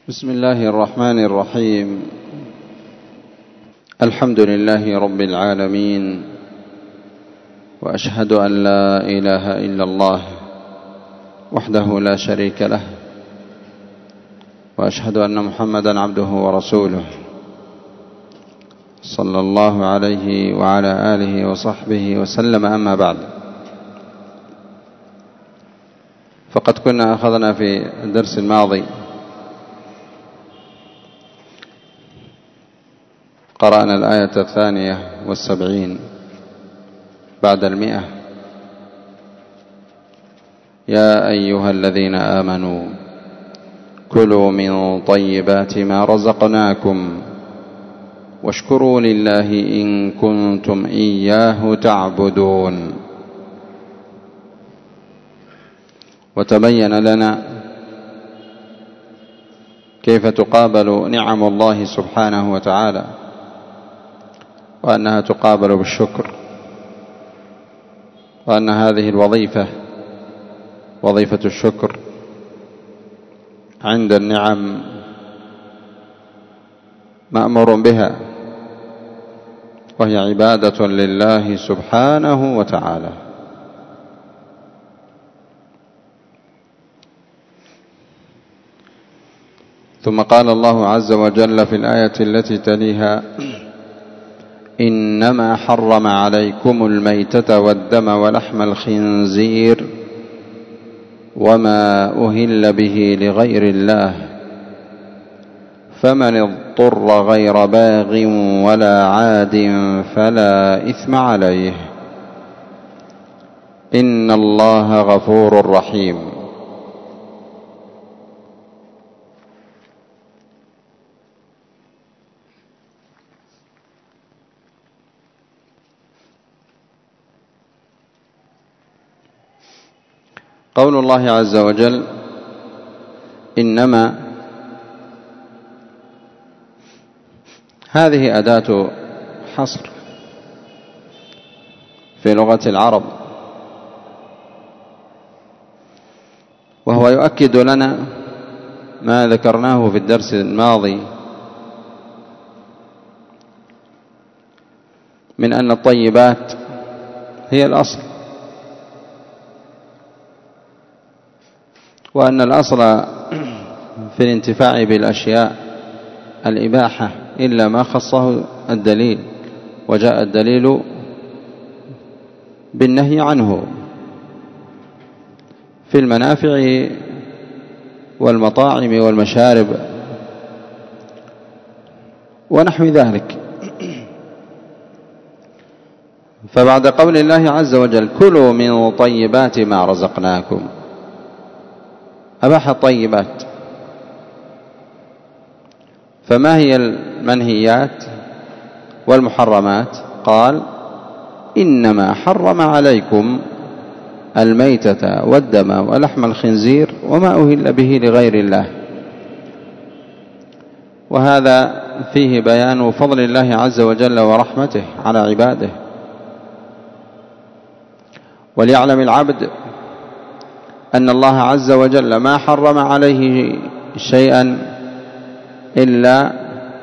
بسم الله الرحمن الرحيم. الحمد لله رب العالمين، وأشهد أن لا إله إلا الله وحده لا شريك له، وأشهد أن محمدا عبده ورسوله صلى الله عليه وعلى آله وصحبه وسلم. أما بعد، فقد كنا أخذنا في الدرس الماضي قرأنا الآية 72 بعد 100. يا أيها الذين آمنوا كلوا من طيبات ما رزقناكم واشكروا لله إن كنتم إياه تعبدون. وتبين لنا كيف تقابل نعم الله سبحانه وتعالى، وأنها تقابل بالشكر، وأن هذه الوظيفة وظيفة الشكر عند النعم مأمور بها، وهي عبادة لله سبحانه وتعالى. ثم قال الله عز وجل في الآية التي تليها: إنما حرم عليكم الميتة والدم ولحم الخنزير وما أهل به لغير الله فمن اضطر غير باغ ولا عاد فلا إثم عليه إن الله غفور رحيم. قول الله عز وجل إنما، هذه أداة حصر في لغة العرب، وهو يؤكد لنا ما ذكرناه في الدرس الماضي من أن الطيبات هي الأصل، وأن الأصل في الانتفاع بالأشياء الإباحة إلا ما خصه الدليل، وجاء الدليل بالنهي عنه في المنافع والمطاعم والمشارب ونحو ذلك. فبعد قول الله عز وجل كلوا من طيبات ما رزقناكم، أباح الطيبات. فما هي المنهيات والمحرمات؟ قال إنما حرم عليكم الميتة والدم ولحم الخنزير وما أهل به لغير الله. وهذا فيه بيان فضل الله عز وجل ورحمته على عباده. وليعلم العبد أن الله عز وجل ما حرم عليه شيئا إلا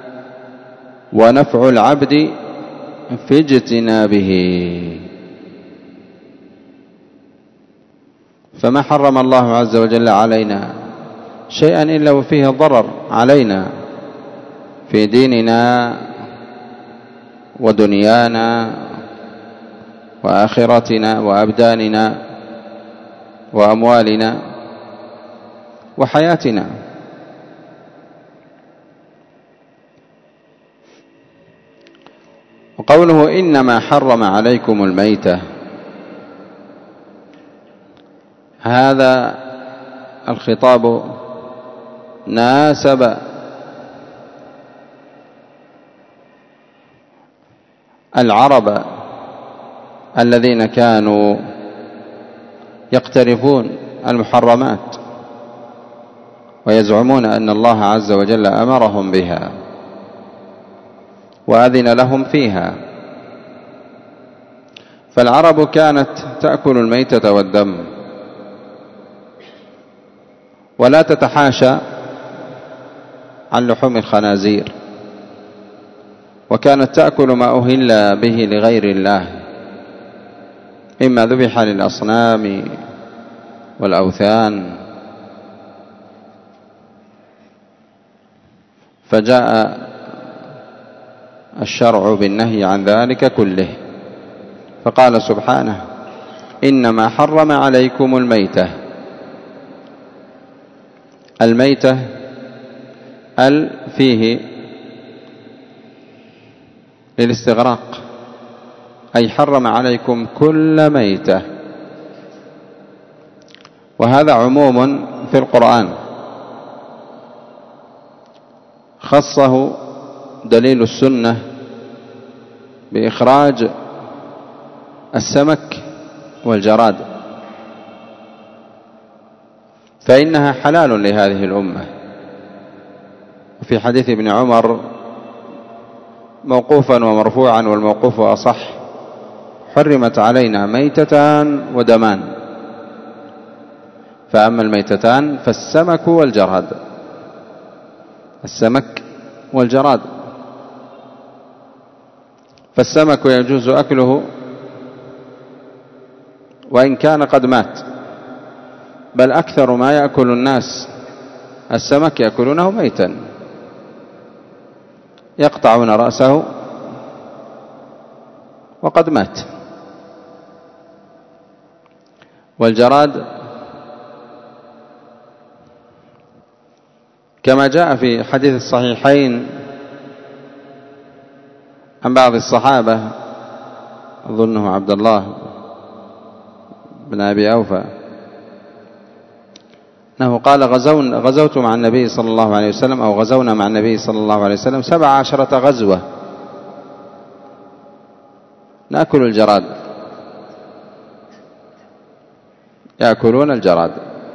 ونفع العبد في اجتنابه. فما حرم الله عز وجل علينا شيئا إلا وفيه ضرر علينا في ديننا ودنيانا وآخرتنا وأبداننا وأموالنا وحياتنا. وقوله إنما حرم عليكم الميتة، هذا الخطاب ناسب العرب الذين كانوا يقترفون المحرمات ويزعمون أن الله عز وجل أمرهم بها وأذن لهم فيها. فالعرب كانت تأكل الميتة والدم ولا تتحاشى عن لحوم الخنازير، وكانت تأكل ما أهل به لغير الله، إما ذبح للأصنام والأوثان، فجاء الشرع بالنهي عن ذلك كله، فقال سبحانه: إنما حرم عليكم الميتة. الميتة فيه للاستغراق، أي حرم عليكم كل ميتة، وهذا عموم في القرآن، خصه دليل السنة بإخراج السمك والجراد، فإنها حلال لهذه الأمة. وفي حديث ابن عمر موقوفا ومرفوعا، والموقوف أصح: حرمت علينا ميتتان ودمان، فأما الميتتان فالسمك والجراد، السمك والجراد. فالسمك يجوز أكله وإن كان قد مات، بل أكثر ما يأكل الناس السمك يأكلونه ميتا، يقطعون رأسه وقد مات. والجراد كما جاء في حديث الصحيحين عن بعض الصحابة، أظنه عبد الله بن أبي أوفى، أنه قال: غزوت مع النبي صلى الله عليه وسلم، أو غزونا مع النبي صلى الله عليه وسلم 17 غزوة نأكل الجراد، يأكلون الجراد.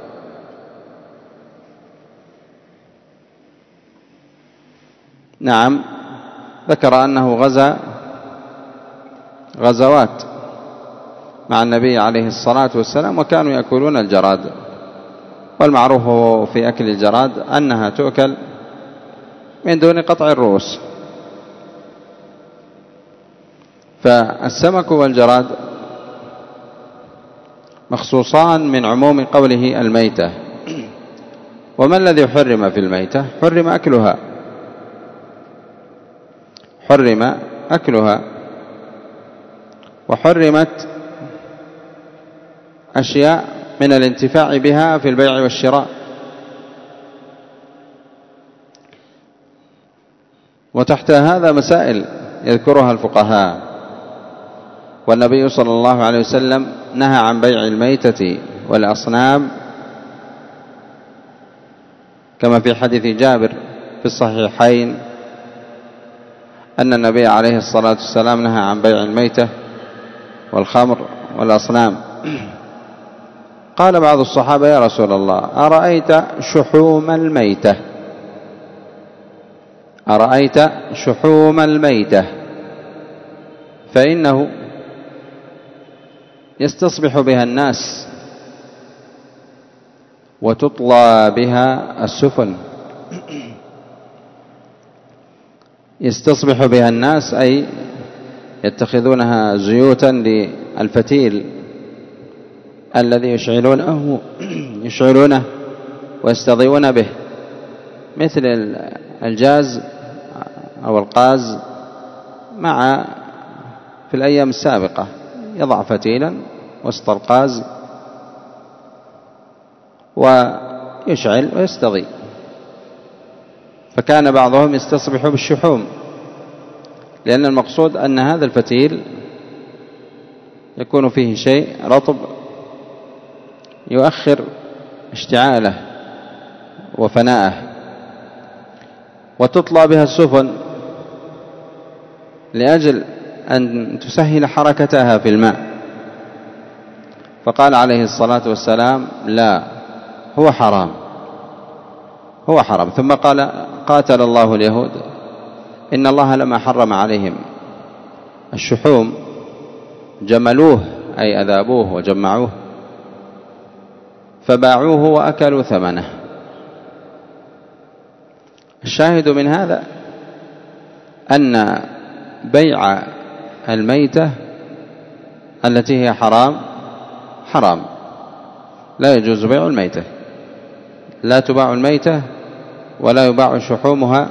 نعم، ذكر أنه غزوات مع النبي عليه الصلاة والسلام وكانوا يأكلون الجراد. والمعروف في أكل الجراد أنها تؤكل من دون قطع الرؤوس. فالسمك والجراد مخصوصان من عموم قوله الميتة. وما الذي حرم في الميتة؟ حرم أكلها، وحرمت أشياء من الانتفاع بها في البيع والشراء. وتحت هذا مسائل يذكرها الفقهاء. والنبي صلى الله عليه وسلم نهى عن بيع الميتة والأصنام، كما في حديث جابر في الصحيحين أن النبي عليه الصلاة والسلام نهى عن بيع الميتة والخمر والأصنام. قال بعض الصحابة: يا رسول الله، أرأيت شحوم الميتة فإنه يستصبح بها الناس وتطلى بها السفن. يستصبح بها الناس أي يتخذونها زيوتا للفتيل الذي يشعلونه ويستضيئون به، مثل الجاز أو القاز في الأيام السابقة يضع فتيلا وسط القاز ويشعل ويستضيء. فكان بعضهم يستصبح بالشحوم، لأن المقصود أن هذا الفتيل يكون فيه شيء رطب يؤخر اشتعاله وفناءه. وتطلى بها السفن لأجل أن تسهل حركتها في الماء. فقال عليه الصلاة والسلام: لا، هو حرام. ثم قال: قاتل الله اليهود، إن الله لما حرم عليهم الشحوم جملوه، أي أذابوه وجمعوه، فباعوه وأكلوا ثمنه. الشاهد من هذا أن بيع الميتة التي هي حرام، لا يجوز بيع الميتة، لا تباع الميتة ولا يباع شحومها.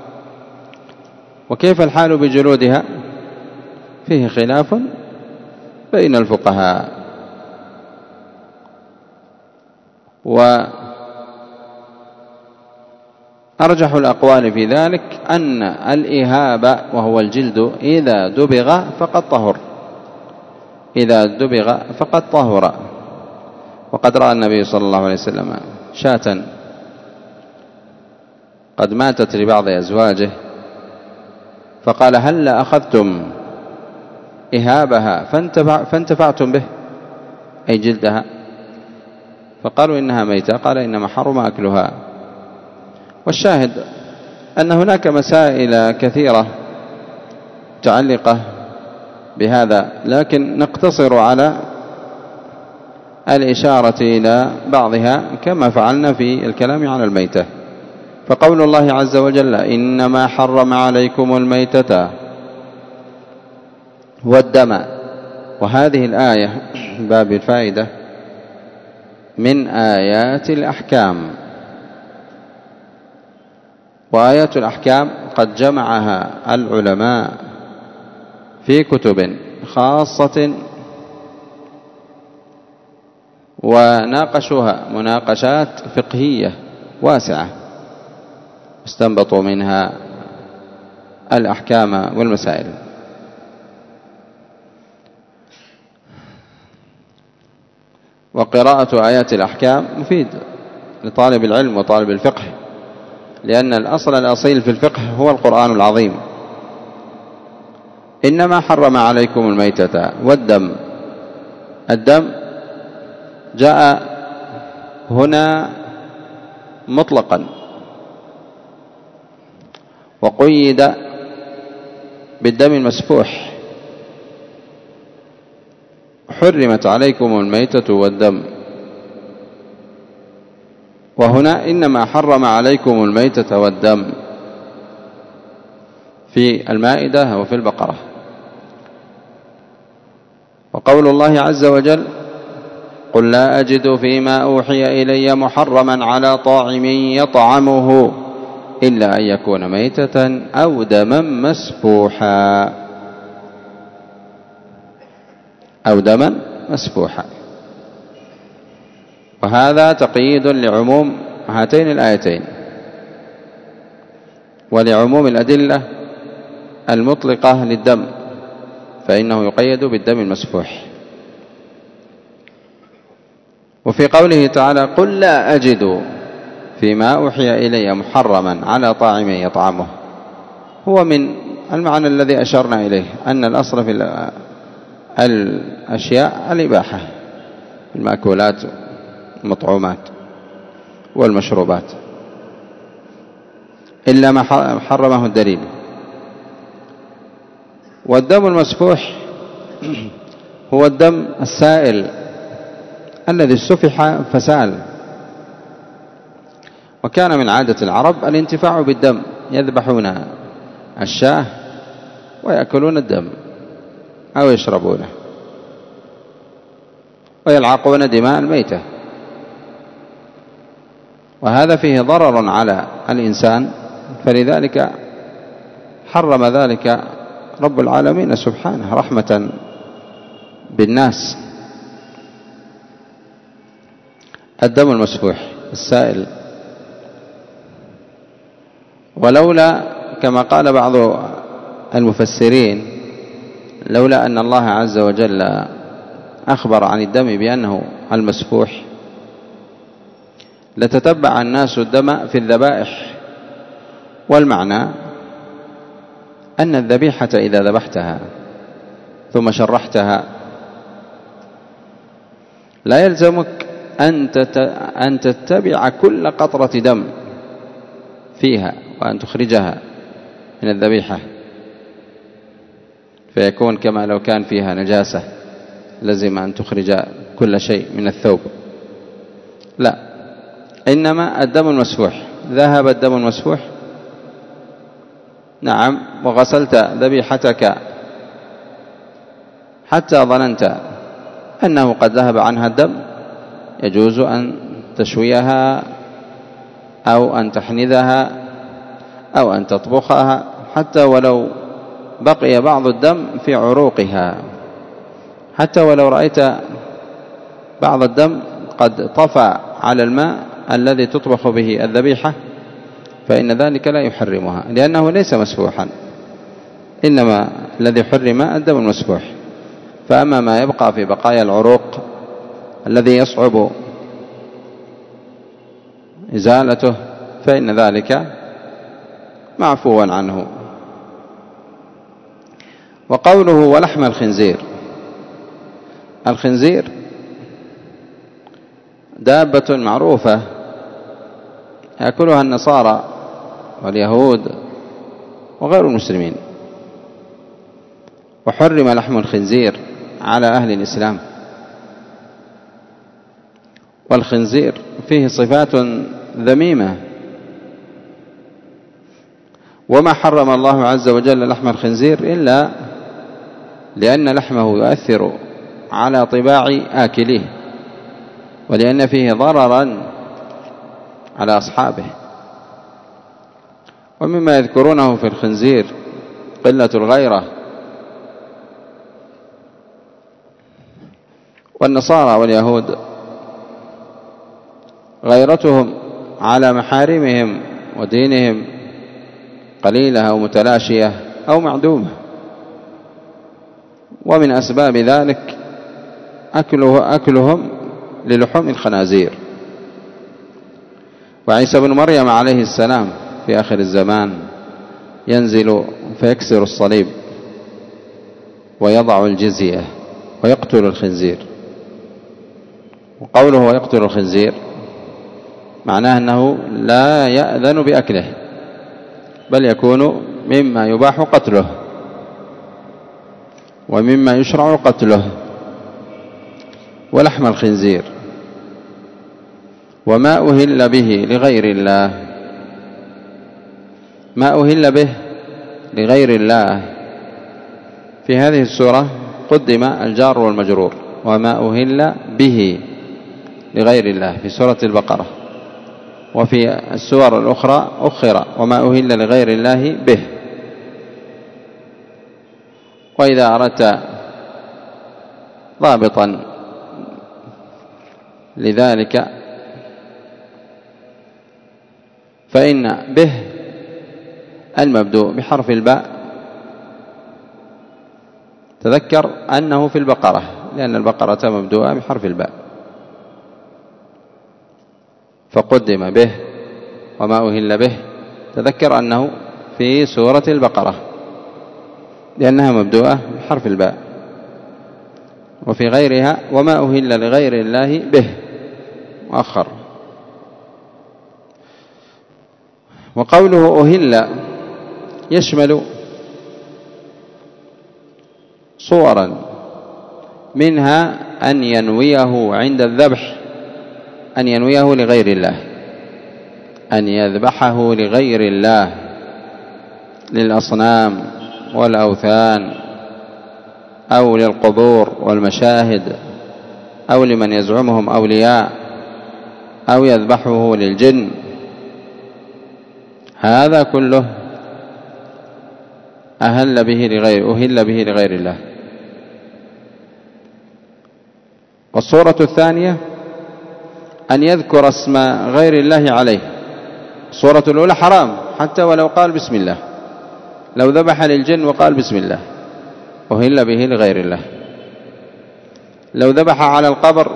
وكيف الحال بجلودها؟ فيه خلاف بين الفقهاء، وأرجح الأقوال في ذلك أن الإهاب وهو الجلد إذا دبغ فقد طهر، إذا دبغ فقد طهر. وقد رأى النبي صلى الله عليه وسلم شاة قد ماتت لبعض أزواجه فقال: هل أخذتم إهابها فانتفعتم به، أي جلدها؟ فقالوا إنها ميتة، قال: إنما حرم أكلها. والشاهد أن هناك مسائل كثيرة متعلقة بهذا، لكن نقتصر على الإشارة إلى بعضها كما فعلنا في الكلام على الميتة. فقول الله عز وجل: إنما حرم عليكم الميتة والدم، وهذه الآية باب الفائدة من آيات الأحكام. وآيات الأحكام قد جمعها العلماء في كتب خاصة وناقشوها مناقشات فقهية واسعة، استنبطوا منها الأحكام والمسائل. وقراءة آيات الأحكام مفيد لطالب العلم وطالب الفقه، لأن الأصل الأصيل في الفقه هو القرآن العظيم. إنما حرم عليكم الميتة والدم، الدم جاء هنا مطلقا وقيد بالدم المسفوح: حرمت عليكم الميتة والدم. وهنا إنما حرم عليكم الميتة والدم في المائدة وفي البقرة. وقول الله عز وجل: قل لا أجد فيما أوحي إلي محرما على طاعم يطعمه إلا أن يكون ميتة أو دما مسفوحا، أو دما مسفوحا. وهذا تقييد لعموم هاتين الآيتين ولعموم الأدلة المطلقة للدم، فإنه يقيد بالدم المسفوح. وفي قوله تعالى: قل لا أجد فيما أوحي إلي محرما على طاعم يطعمه، هو من المعنى الذي أشرنا إليه، أن الأصل في الأشياء الإباحة، المأكولات والمطعومات والمشروبات، إلا ما حرمه الدليل. والدم المسفوح هو الدم السائل الذي سفح فسال. وكان من عادة العرب الانتفاع بالدم، يذبحون الشاة ويأكلون الدم أو يشربونه ويلعقون دماء الميتة، وهذا فيه ضرر على الإنسان، فلذلك حرم ذلك رب العالمين سبحانه رحمة بالناس. الدم المسفوح السائل. ولولا كما قال بعض المفسرين: لولا أن الله عز وجل أخبر عن الدم بأنه المسفوح لتتبع الناس الدم في الذبائح. والمعنى أن الذبيحة إذا ذبحتها ثم شرحتها لا يلزمك أن تتبع كل قطرة دم فيها وأن تخرجها من الذبيحة، فيكون كما لو كان فيها نجاسة لزم أن تخرج كل شيء من الثوب. لا، إنما الدم المسفوح، ذهب الدم المسفوح نعم، وغسلت ذبيحتك حتى ظننت أنه قد ذهب عنها الدم، يجوز أن تشويها أو أن تحنذها أو أن تطبخها حتى ولو بقي بعض الدم في عروقها، حتى ولو رأيت بعض الدم قد طفى على الماء الذي تطبخ به الذبيحة، فإن ذلك لا يحرمها، لأنه ليس مسفوحا، إنما الذي حرم الدم المسفوح. فأما ما يبقى في بقايا العروق الذي يصعب إزالته فإن ذلك معفوا عنه. وقوله ولحم الخنزير، الخنزير دابة معروفة يأكلها النصارى واليهود وغير المسلمين، وحرم لحم الخنزير على أهل الإسلام. والخنزير فيه صفات ذميمة، وما حرم الله عز وجل لحم الخنزير إلا لأن لحمه يؤثر على طباع آكليه، ولأن فيه ضررا على أصحابه. ومما يذكرونه في الخنزير قلة الغيرة، والنصارى واليهود غيرتهم على محارمهم ودينهم قليلة أو متلاشية أو معدومة، ومن أسباب ذلك أكلهم للحوم الخنازير. وعيسى بن مريم عليه السلام في آخر الزمان ينزل فيكسر الصليب ويضع الجزية ويقتل الخنزير. وقوله ويقتل الخنزير معناه أنه لا يأذن بأكله، بل يكون مما يباح قتله ومما يشرع قتله. ولحم الخنزير وما أهل به لغير الله، ما أهل به لغير الله في هذه السورة قدم الجار والمجرور، وما أهل به لغير الله في سورة البقرة، وفي السور الأخرى أخر وما أهل لغير الله به. وإذا أردت ضابطا لذلك فإن به المبدوء بحرف الباء تذكر أنه في البقرة، لأن البقرة مبدوءة بحرف الباء، فقدم به وما أهل به، تذكر أنه في سورة البقرة لأنها مبدوءة بحرف الباء، وفي غيرها وما أهل لغير الله به مؤخر. وقوله أهل يشمل صورا، منها أن ينويه عند الذبح، أن ينويه لغير الله، أن يذبحه لغير الله، للأصنام والأوثان أو للقبور والمشاهد أو لمن يزعمهم أولياء أو يذبحه للجن، هذا كله أهل به لغير الله. والصورة الثانية أن يذكر اسم غير الله عليه. الصورة الأولى حرام حتى ولو قال بسم الله، لو ذبح للجن وقال بسم الله أهل به لغير الله. لو ذبح على القبر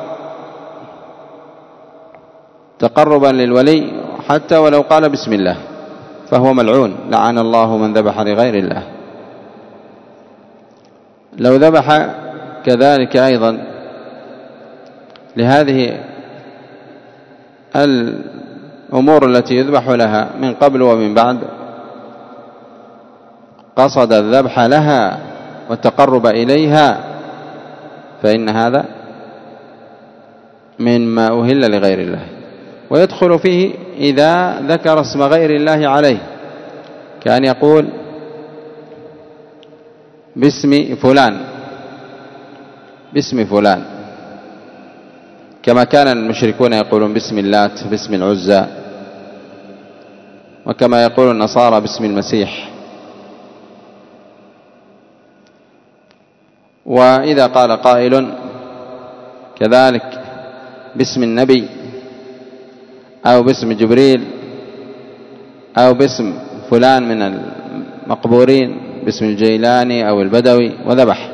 تقربا للولي حتى ولو قال بسم الله فهو ملعون، لعن الله من ذبح لغير الله. لو ذبح كذلك أيضا لهذه الأمور التي يذبح لها من قبل ومن بعد، قصد الذبح لها والتقرب إليها، فإن هذا مما أهل لغير الله. ويدخل فيه إذا ذكر اسم غير الله عليه، كأن يقول باسم فلان، باسم فلان، كما كان المشركون يقولون باسم اللات، باسم العزى، وكما يقول النصارى باسم المسيح. وإذا قال قائل كذلك باسم النبي أو باسم جبريل أو باسم فلان من المقبورين، باسم الجيلاني أو البدوي، وذبح،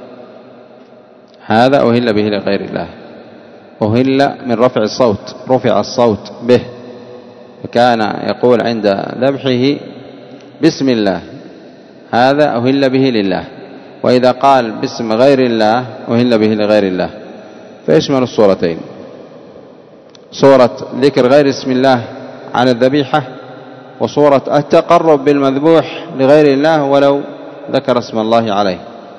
هذا أهل به لغير الله، أهل من رفع الصوت، رفع الصوت به، فكان يقول عند ذبحه بسم الله، هذا أهل به لله. وإذا قال باسم غير الله أهل به لغير الله، فيشمل الصورتين، صورة ذكر غير اسم الله على الذبيحة، وصورة التقرب بالمذبوح لغير الله ولو ذكر اسم الله عليه.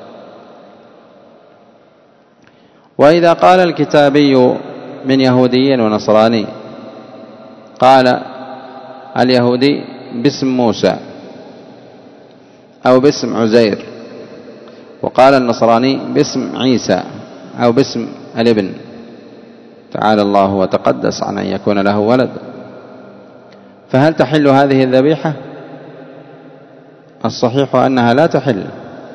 وإذا قال الكتابي من يهودي ونصراني، قال اليهودي باسم موسى أو باسم عزير، وقال النصراني باسم عيسى أو باسم الابن، تعالى الله وتقدس عن أن يكون له ولد، فهل تحل هذه الذبيحة؟ الصحيح أنها لا تحل،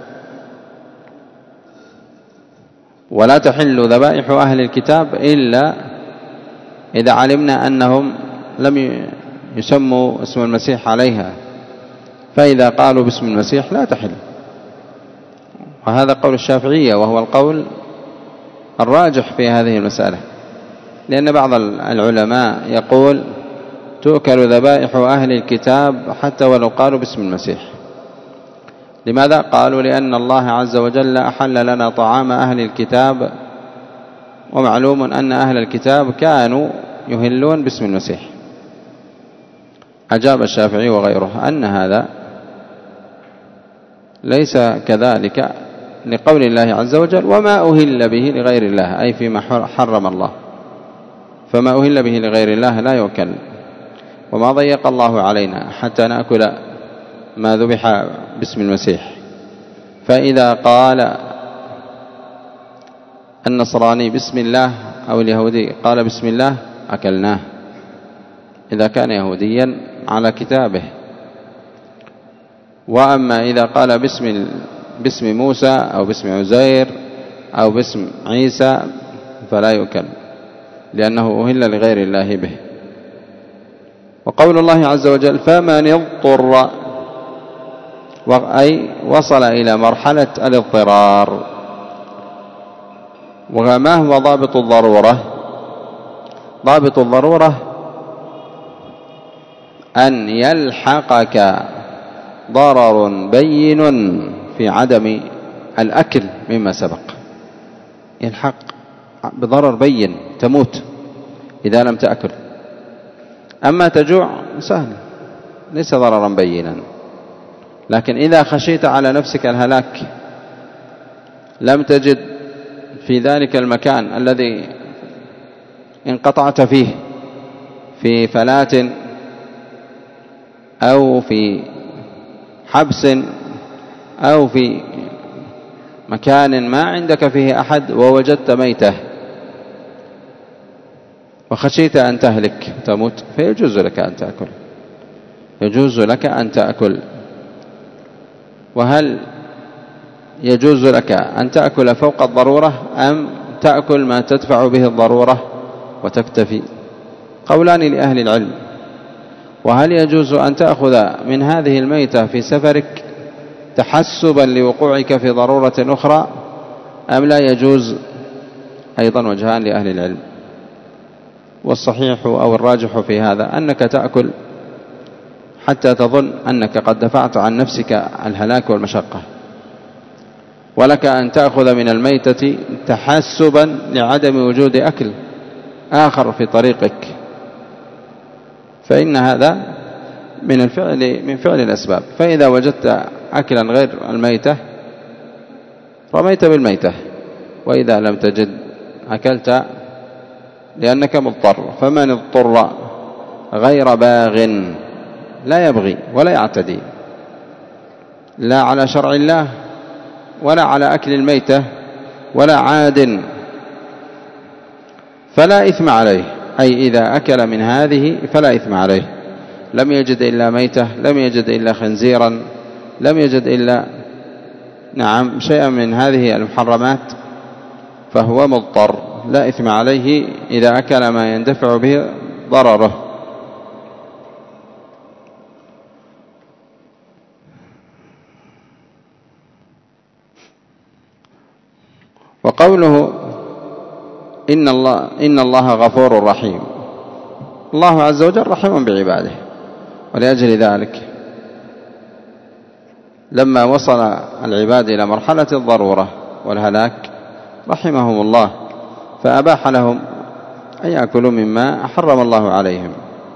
ولا تحل ذبائح أهل الكتاب إلا إذا علمنا أنهم لم يسموا اسم المسيح عليها، فإذا قالوا باسم المسيح لا تحل. وهذا قول الشافعية، وهو القول الراجح في هذه المسألة، لأن بعض العلماء يقول تؤكل ذبائح أهل الكتاب حتى ولو قالوا باسم المسيح. لماذا؟ قالوا لأن الله عز وجل أحل لنا طعام أهل الكتاب، ومعلوم أن أهل الكتاب كانوا يهلون باسم المسيح. أجاب الشافعي وغيره أن هذا ليس كذلك، لقول الله عز وجل وما أهل به لغير الله، أي فيما حرم الله، فما أهل به لغير الله لا يؤكل. وما ضيق الله علينا حتى نأكل ما ذبح باسم المسيح. فإذا قال النصراني بسم الله أو اليهودي قال بسم الله أكلناه، إذا كان يهوديا على كتابه. وأما إذا قال باسم موسى أو باسم عزير أو باسم عيسى فلا يؤكل، لأنه أهل لغير الله به. وقول الله عز وجل فمن اضطر، أي وصل إلى مرحلة الاضطرار. وما هو ضابط الضرورة؟ ضابط الضرورة أن يلحقك ضرر بين في عدم الأكل مما سبق، يلحق بضرر بين، تموت إذا لم تأكل. أما تجوع سهل، ليس ضررا بينا، لكن إذا خشيت على نفسك الهلاك لم تجد في ذلك المكان الذي انقطعت فيه في فلاة أو في حبس أو في مكان ما عندك فيه أحد ووجدت ميتة وخشيت أن تهلك تموت، فيجوز لك أن تأكل، يجوز لك أن تأكل. وهل يجوز لك أن تأكل فوق الضرورة أم تأكل ما تدفع به الضرورة وتكتفي؟ قولان لأهل العلم. وهل يجوز أن تأخذ من هذه الميتة في سفرك تحسبا لوقوعك في ضرورة أخرى أم لا يجوز؟ أيضا وجهان لأهل العلم. والصحيح أو الراجح في هذا أنك تأكل حتى تظن أنك قد دفعت عن نفسك الهلاك والمشقة، ولك أن تأخذ من الميتة تحسبا لعدم وجود أكل آخر في طريقك، فإن هذا من فعل الأسباب. فإذا وجدت أكلا غير الميتة رميت بالميتة، وإذا لم تجد أكلت لأنك مضطر. فمن اضطر غير باغ، لا يبغي ولا يعتدي لا على شرع الله ولا على أكل الميتة ولا عاد فلا إثم عليه، أي إذا أكل من هذه فلا إثم عليه، لم يجد إلا ميتة، لم يجد إلا خنزيرا، لم يجد إلا شيئا من هذه المحرمات، فهو مضطر لا إثم عليه إذا أكل ما يندفع به ضرره. وقوله إن الله غفور رحيم، الله عز وجل رحيم بعباده، ولأجل ذلك لما وصل العباد إلى مرحلة الضرورة والهلاك رحمهم الله، فأباح لهم أن يأكلوا مما حرم الله عليهم.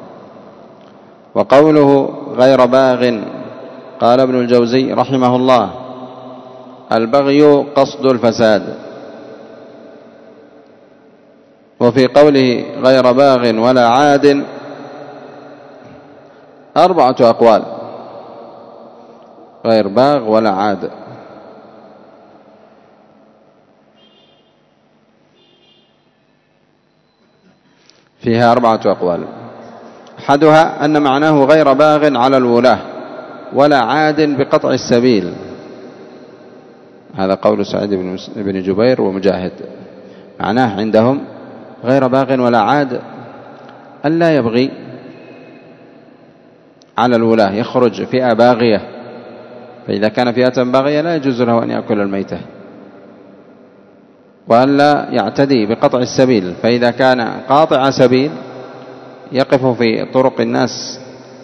وقوله غير باغ، قال ابن الجوزي رحمه الله: البغي قصد الفساد. وفي قوله غير باغ ولا عاد 4 أقوال: غير باغ ولا عاد، فيها 4 أقوال. أحدها أن معناه غير باغ على الولاة ولا عاد بقطع السبيل، هذا قول سعيد بن جبير ومجاهد، معناه عندهم غير باغ ولا عاد ألا يبغي على الولاة، يخرج فئة باغية، فإذا كان فئة باغية لا يجوز له أن يأكل الميتة، وألا يعتدي بقطع السبيل، فإذا كان قاطع سبيل يقف في طرق الناس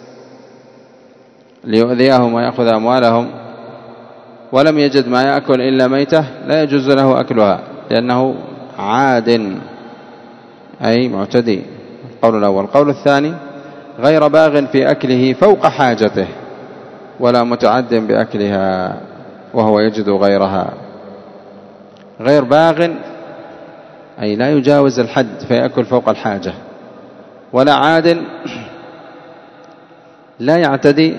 ليؤذيهم ويأخذ أموالهم ولم يجد ما يأكل إلا ميتة لا يجوز له أكلها، لأنه عاد أي معتدي. القول الأول. القول الثاني غير باغ في أكله فوق حاجته ولا متعد بأكلها وهو يجد غيرها. غير باغ أي لا يجاوز الحد فيأكل فوق الحاجة، ولا عاد لا يعتدي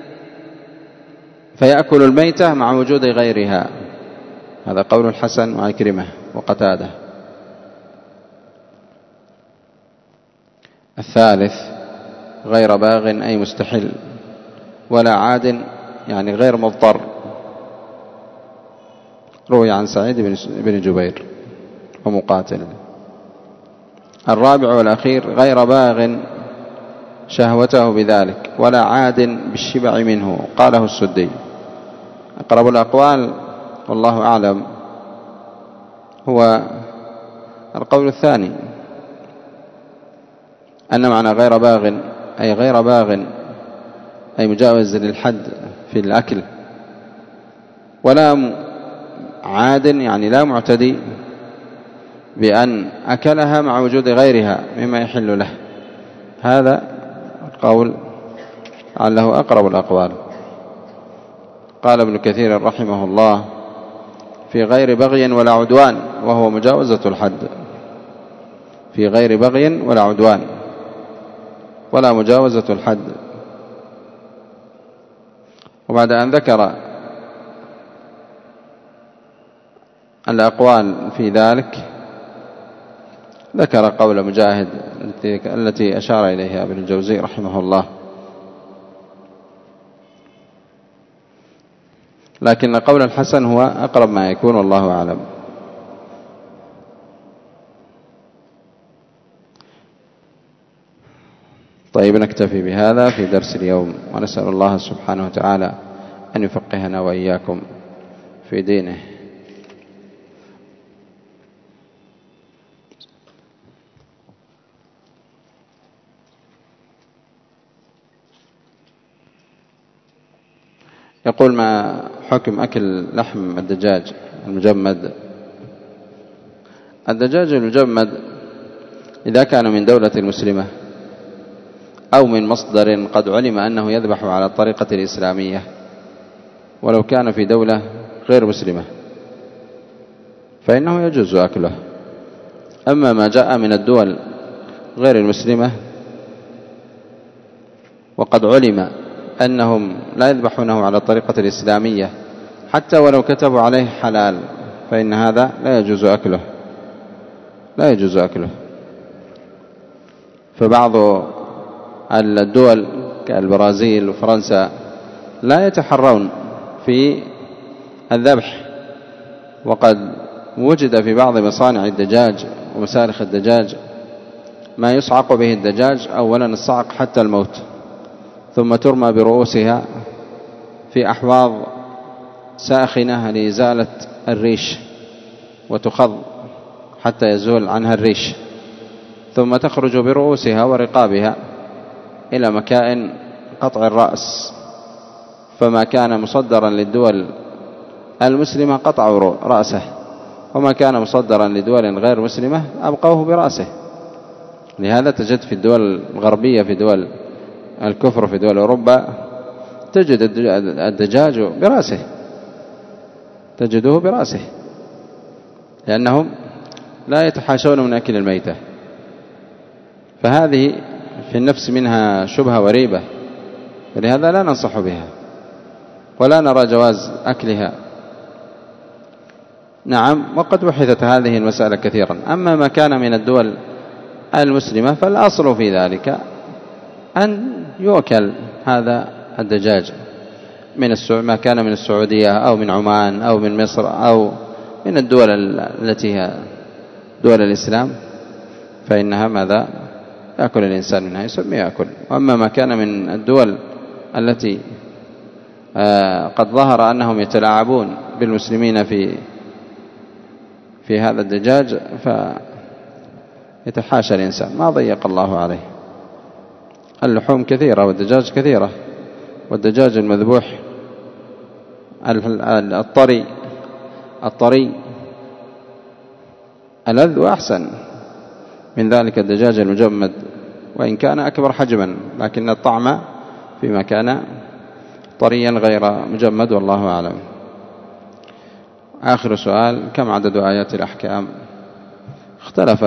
فيأكل الميتة مع وجود غيرها. هذا قول الحسن وعكرمة وقتادة. الثالث غير باغ أي مستحل، ولا عاد يعني غير مضطر، روي عن سعيد بن جبير ومقاتل. الرابع والأخير غير باغ شهوته بذلك ولا عاد بالشبع منه، قاله السدي. أقرب الأقوال والله أعلم هو القول الثاني، أن معنى غير باغ أي غير باغ أي مجاوز للحد في الأكل، ولا عاد يعني لا معتدي بأن أكلها مع وجود غيرها مما يحل له. هذا القول لعله أقرب الأقوال. قال ابن كثير رحمه الله في غير بغي ولا عدوان، وهو مجاوزة الحد، في غير بغي ولا عدوان ولا مجاوزة الحد. وبعد أن ذكر الأقوال في ذلك ذكر قول مجاهد التي أشار إليها ابن الجوزي رحمه الله، لكن قول الحسن هو أقرب ما يكون والله أعلم. طيب، نكتفي بهذا في درس اليوم، ونسأل الله سبحانه وتعالى أن يفقهنا وإياكم في دينه. يقول: ما حكم أكل لحم الدجاج المجمد؟ الدجاج المجمد إذا كان من دولة مسلمة أو من مصدر قد علم أنه يذبح على الطريقة الإسلامية، ولو كان في دولة غير مسلمة فإنه يجوز أكله. أما ما جاء من الدول غير المسلمة وقد علم أنهم لا يذبحونه على الطريقة الإسلامية حتى ولو كتبوا عليه حلال فإن هذا لا يجوز أكله، لا يجوز أكله. فبعض الدول كالبرازيل وفرنسا لا يتحرون في الذبح، وقد وجد في بعض مصانع الدجاج ومسالخ الدجاج ما يصعق به الدجاج، أولا الصعق حتى الموت، ثم ترمى برؤوسها في أحواض ساخنة لإزالة الريش وتخض حتى يزول عنها الريش، ثم تخرج برؤوسها ورقابها إلى مكائن قطع الرأس، فما كان مصدرا للدول المسلمة قطعوا رأسه، وما كان مصدرا لدول غير مسلمة أبقوه برأسه. لهذا تجد في الدول الغربية، في دول الكفر، في دول أوروبا، تجد الدجاج برأسه، تجده برأسه، لأنهم لا يتحاشون من أكل الميتة. فهذه في النفس منها شبهة وريبة، ولهذا لا ننصح بها ولا نرى جواز أكلها. نعم، وقد بحثت هذه المسألة كثيرا. أما ما كان من الدول المسلمة فالأصل في ذلك أن يؤكل هذا الدجاج من ما كان من السعودية أو من عمان أو من مصر أو من الدول التي هي دول الإسلام، فإنها ماذا يأكل الإنسان منها، يسميه يأكل. وأما ما كان من الدول التي قد ظهر أنهم يتلاعبون بالمسلمين في هذا الدجاج فيتحاشى الإنسان، ما ضيق الله عليه. اللحوم كثيرة والدجاج كثيرة، والدجاج المذبوح الطري ألذ وأحسن من ذلك الدجاج المجمد، وإن كان أكبر حجما، لكن الطعم فيما كان طريا غير مجمد، والله أعلم. آخر سؤال: كم عدد آيات الأحكام؟ اختلف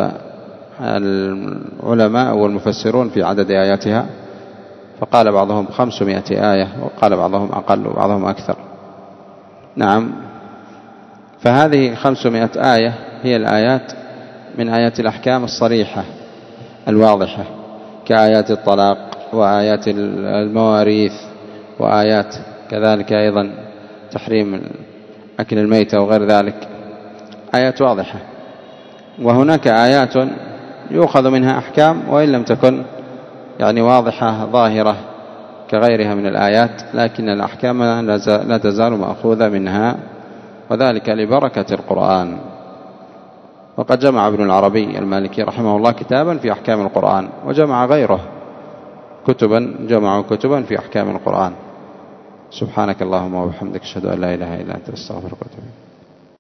العلماء والمفسرون في عدد آياتها، فقال بعضهم 500 آية، وقال بعضهم أقل وبعضهم أكثر. نعم، فهذه 500 آية هي الآيات من آيات الأحكام الصريحة الواضحة، كآيات الطلاق وآيات المواريث وآيات كذلك أيضا تحريم أكل الميتة وغير ذلك، آيات واضحة. وهناك آيات يؤخذ منها أحكام وإن لم تكن واضحة ظاهرة كغيرها من الآيات، لكن الأحكام لا تزال مأخوذة منها، وذلك لبركة القرآن. وقد جمع ابن العربي المالكي رحمه الله كتابا في أحكام القرآن، وجمع غيره جمعوا كتبا في أحكام القرآن. سبحانك اللهم وبحمدك، أشهد أن لا إله إلا أنت، أستغفرك وأتوب إليك.